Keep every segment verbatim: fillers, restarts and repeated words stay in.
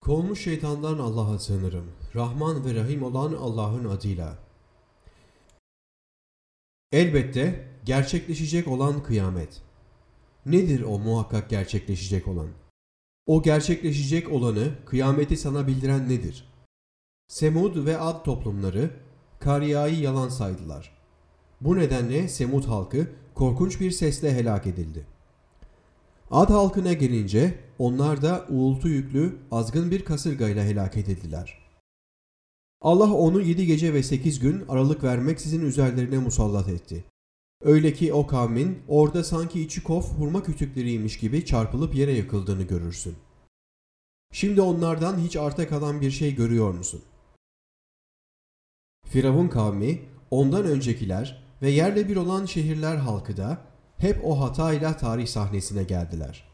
Kovmuş şeytandan Allah'a sığınırım. Rahman ve Rahim olan Allah'ın adıyla. Elbette gerçekleşecek olan kıyamet. Nedir o muhakkak gerçekleşecek olan? O gerçekleşecek olanı, kıyameti sana bildiren nedir? Semud ve Ad toplumları Kariya'yı yalan saydılar. Bu nedenle Semud halkı korkunç bir sesle helak edildi. Ad halkına gelince onlar da uğultu yüklü azgın bir kasırgayla helak edildiler. Allah onu yedi gece ve sekiz gün aralık vermeksizin üzerlerine musallat etti. Öyle ki o kavmin orada sanki içi kof hurma kütükleriymiş gibi çarpılıp yere yıkıldığını görürsün. Şimdi onlardan hiç arta kalan bir şey görüyor musun? Firavun kavmi, ondan öncekiler ve yerle bir olan şehirler halkı da hep o hatayla tarih sahnesine geldiler.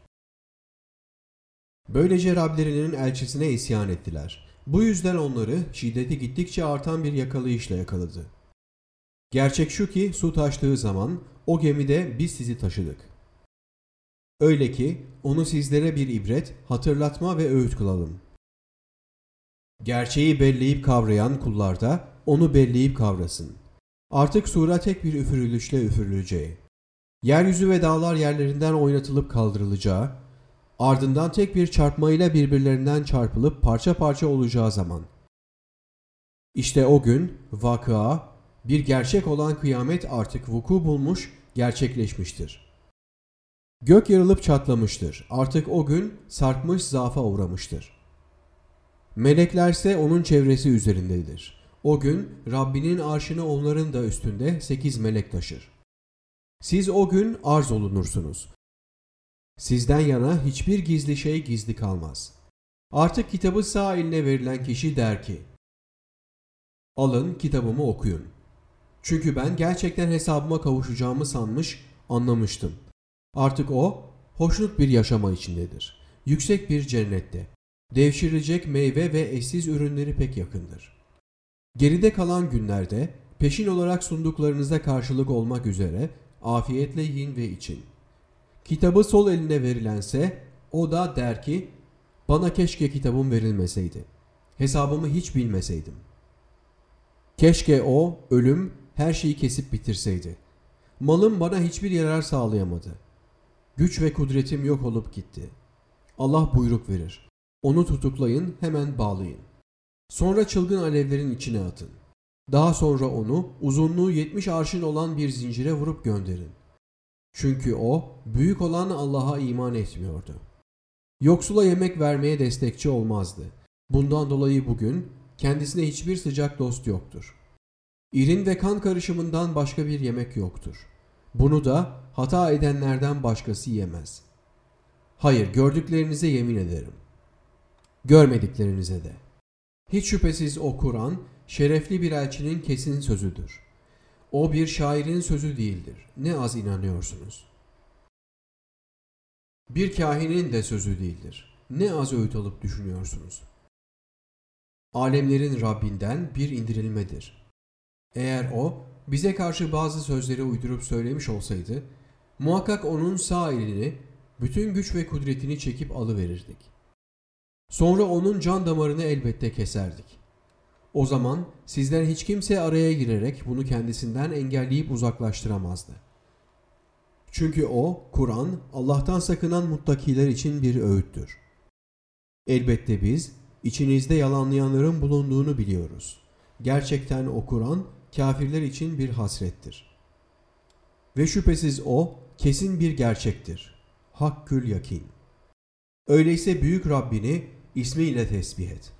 Böylece Rablerinin elçisine isyan ettiler. Bu yüzden onları şiddeti gittikçe artan bir yakalayışla yakaladı. Gerçek şu ki su taştığı zaman o gemide biz sizi taşıdık. Öyle ki onu sizlere bir ibret, hatırlatma ve öğüt kılalım. Gerçeği belleyip kavrayan kullar da onu belleyip kavrasın. Artık sura tek bir üfürülüşle üfürüleceği, yeryüzü ve dağlar yerlerinden oynatılıp kaldırılacağı, ardından tek bir çarpmayla birbirlerinden çarpılıp parça parça olacağı zaman. İşte o gün vakıa, bir gerçek olan kıyamet artık vuku bulmuş, gerçekleşmiştir. Gök yarılıp çatlamıştır. Artık o gün sarkmış zaafa uğramıştır. Meleklerse onun çevresi üzerindedir. O gün Rabbinin arşını onların da üstünde sekiz melek taşır. Siz o gün arz olunursunuz. Sizden yana hiçbir gizli şey gizli kalmaz. Artık kitabı sağ eline verilen kişi der ki, alın kitabımı okuyun. Çünkü ben gerçekten hesabıma kavuşacağımı sanmış, anlamıştım. Artık o, hoşnut bir yaşama içindedir. Yüksek bir cennette. Devşirilecek meyve ve eşsiz ürünleri pek yakındır. Geride kalan günlerde, peşin olarak sunduklarınıza karşılık olmak üzere, afiyetle yiyin ve için. Kitabı sol eline verilense, o da der ki, bana keşke kitabım verilmeseydi. Hesabımı hiç bilmeseydim. Keşke o, ölüm, her şeyi kesip bitirseydi. Malım bana hiçbir yarar sağlayamadı. Güç ve kudretim yok olup gitti. Allah buyruk verir. Onu tutuklayın, hemen bağlayın. Sonra çılgın alevlerin içine atın. Daha sonra onu uzunluğu yetmiş arşın olan bir zincire vurup gönderin. Çünkü o, büyük olan Allah'a iman etmiyordu. Yoksula yemek vermeye destekçi olmazdı. Bundan dolayı bugün kendisine hiçbir sıcak dost yoktur. İrin ve kan karışımından başka bir yemek yoktur. Bunu da hata edenlerden başkası yemez. Hayır, gördüklerinize yemin ederim. Görmediklerinize de. Hiç şüphesiz o Kur'an, şerefli bir elçinin kesin sözüdür. O bir şairin sözü değildir. Ne az inanıyorsunuz. Bir kahinin de sözü değildir. Ne az öğüt alıp düşünüyorsunuz. Alemlerin Rabbinden bir indirilmedir. Eğer o, bize karşı bazı sözleri uydurup söylemiş olsaydı, muhakkak onun sağ elini, bütün güç ve kudretini çekip alıverirdik. Sonra onun can damarını elbette keserdik. O zaman sizden hiç kimse araya girerek bunu kendisinden engelleyip uzaklaştıramazdı. Çünkü o, Kur'an, Allah'tan sakınan muttakiler için bir öğüttür. Elbette biz, içinizde yalanlayanların bulunduğunu biliyoruz. Gerçekten o Kur'an, kafirler için bir hasrettir. Ve şüphesiz o, kesin bir gerçektir. Hakkül yakin. Öyleyse büyük Rabbini ismiyle tesbih et.